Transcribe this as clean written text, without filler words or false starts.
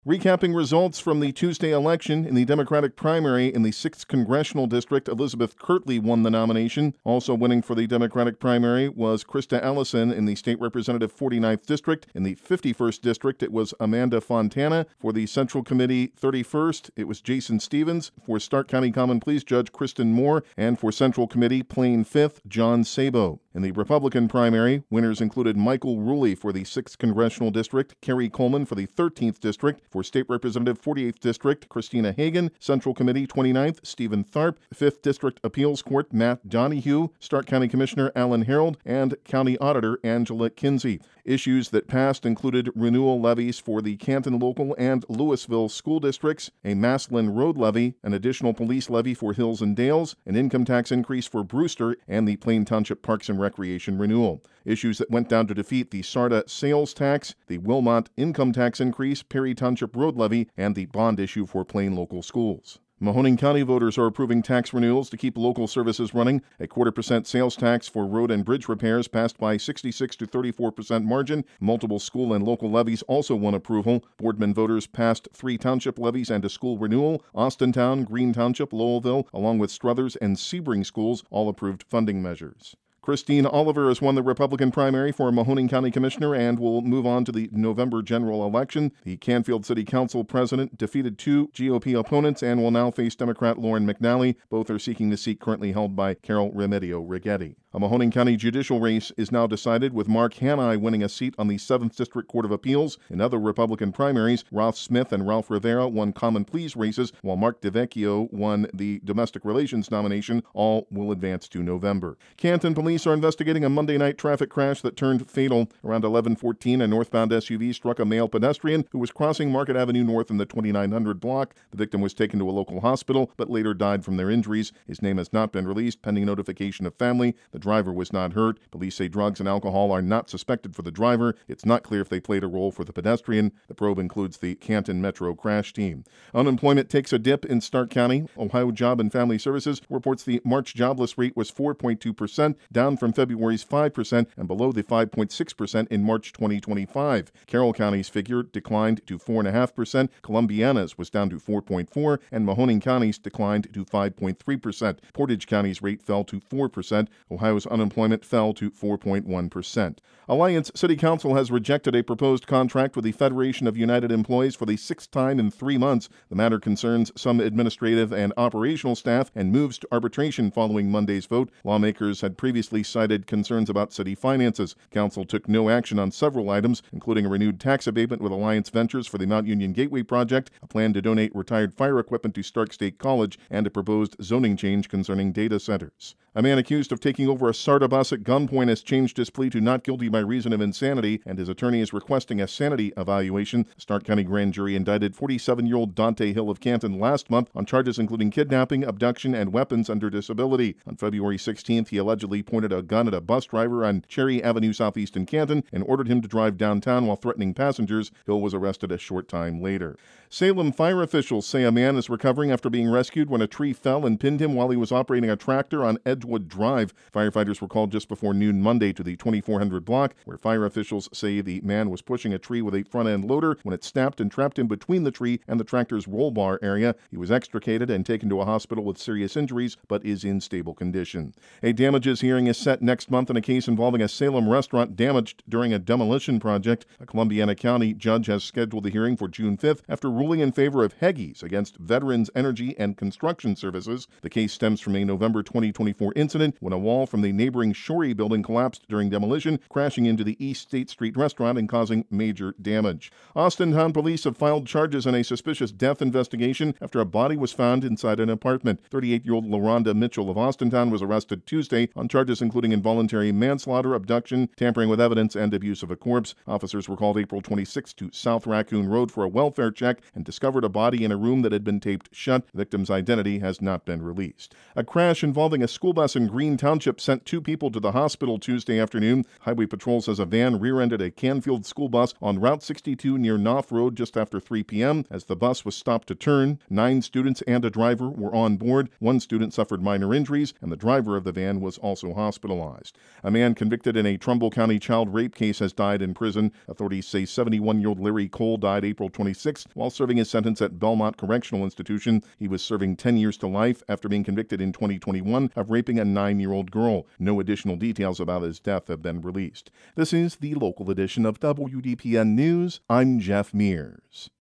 Recapping results from the Tuesday election in the Democratic primary in the 6th Congressional District, Elizabeth Kirtley won the nomination. Also winning for the Democratic primary was Krista Ellison in the State Representative 49th District. In the 51st District, it was Amanda Fontana. For the Central Committee 31st, it was Jason Stevens. For Stark County Common Pleas Judge Kristen Moore. And for Central Committee Plain 5th, John Sabo. In the Republican primary, winners included Michael Ruley for the 6th Congressional District, Kerry Coleman for the 13th District. For State Representative 48th District, Christina Hagan. Central Committee 29th, Stephen Tharp. 5th District Appeals Court, Matt Donahue. Stark County Commissioner Alan Harold. And County Auditor Angela Kinsey. Issues that passed included renewal levies for the Canton Local and Louisville school districts, a Maslin Road levy, an additional police levy for Hills and Dales, an income tax increase for Brewster, and the Plain Township Parks and Recreation renewal. Issues that went down to defeat the SARTA sales tax, the Wilmot income tax increase, Perry Township road levy, and the bond issue for Plain local schools. Mahoning County voters are approving tax renewals to keep local services running. A 0.25% sales tax for road and bridge repairs passed by 66 to 34% margin. Multiple school and local levies also won approval. Boardman voters passed 3 township levies and a school renewal. Austintown, Green Township, Lowellville, along with Struthers and Sebring schools all approved funding measures. Christine Oliver has won the Republican primary for Mahoning County Commissioner and will move on to the November general election. The Canfield City Council president defeated 2 GOP opponents and will now face Democrat Lauren McNally. Both are seeking the seat currently held by Carol Remedio Righetti. A Mahoning County judicial race is now decided, with Mark Hanai winning a seat on the 7th District Court of Appeals. In other Republican primaries, Roth Smith and Ralph Rivera won common pleas races, while Mark DeVecchio won the domestic relations nomination. All will advance to November. Canton police are investigating a Monday night traffic crash that turned fatal. Around 11:14, a northbound SUV struck a male pedestrian who was crossing Market Avenue North in the 2900 block. The victim was taken to a local hospital, but later died from their injuries. His name has not been released, pending notification of family. The driver was not hurt. Police say drugs and alcohol are not suspected for the driver. It's not clear if they played a role for the pedestrian. The probe includes the Canton Metro crash team. Unemployment takes a dip in Stark County. Ohio Job and Family Services reports the March jobless rate was 4.2%, down from February's 5% and below the 5.6% in March 2025. Carroll County's figure declined to 4.5%. Columbiana's was down to 4.4%, and Mahoning County's declined to 5.3%. Portage County's rate fell to 4%. Ohio's unemployment fell to 4.1%. Alliance City Council has rejected a proposed contract with the Federation of United Employees for the 6th time in 3 months. The matter concerns some administrative and operational staff and moves to arbitration following Monday's vote. Lawmakers had previously cited concerns about city finances. Council took no action on several items, including a renewed tax abatement with Alliance Ventures for the Mount Union Gateway project, a plan to donate retired fire equipment to Stark State College, and a proposed zoning change concerning data centers. A man accused of taking over a SARTA bus at gunpoint has changed his plea to not guilty by reason of insanity, and his attorney is requesting a sanity evaluation. The Stark County grand jury indicted 47-year-old Dante Hill of Canton last month on charges including kidnapping, abduction, and weapons under disability. On February 16th, he allegedly pointed a gun at a bus driver on Cherry Avenue Southeast in Canton and ordered him to drive downtown while threatening passengers. Hill was arrested a short time later. Salem fire officials say a man is recovering after being rescued when a tree fell and pinned him while he was operating a tractor on Edgewood Drive. Firefighters were called just before noon Monday to the 2400 block, where fire officials say the man was pushing a tree with a front-end loader when it snapped and trapped him between the tree and the tractor's roll bar area. He was extricated and taken to a hospital with serious injuries, but is in stable condition. A damages hearing is set next month in a case involving a Salem restaurant damaged during a demolition project. A Columbiana County judge has scheduled the hearing for June 5th after ruling in favor of Heggies against Veterans Energy and Construction Services. The case stems from a November 2024 incident when a wall from the neighboring Shorey building collapsed during demolition, crashing into the East State Street restaurant and causing major damage. Austintown police have filed charges in a suspicious death investigation after a body was found inside an apartment. 38-year-old LaRonda Mitchell of Austintown was arrested Tuesday on charges including involuntary manslaughter, abduction, tampering with evidence, and abuse of a corpse. Officers were called April 26 to South Raccoon Road for a welfare check and discovered a body in a room that had been taped shut. The victim's identity has not been released. A crash involving a school bus in Green Township sent 2 people to the hospital Tuesday afternoon. Highway Patrol says a van rear-ended a Canfield school bus on Route 62 near Knopf Road just after 3 p.m. As the bus was stopped to turn, 9 students and a driver were on board. 1 student suffered minor injuries, and the driver of the van was also hospitalized. hospitalized. A man convicted in a Trumbull County child rape case has died in prison. Authorities say 71-year-old Larry Cole died April 26 while serving his sentence at Belmont Correctional Institution. He was serving 10 years to life after being convicted in 2021 of raping a 9-year-old girl. No additional details about his death have been released. This is the local edition of WDPN News. I'm Jeff Mears.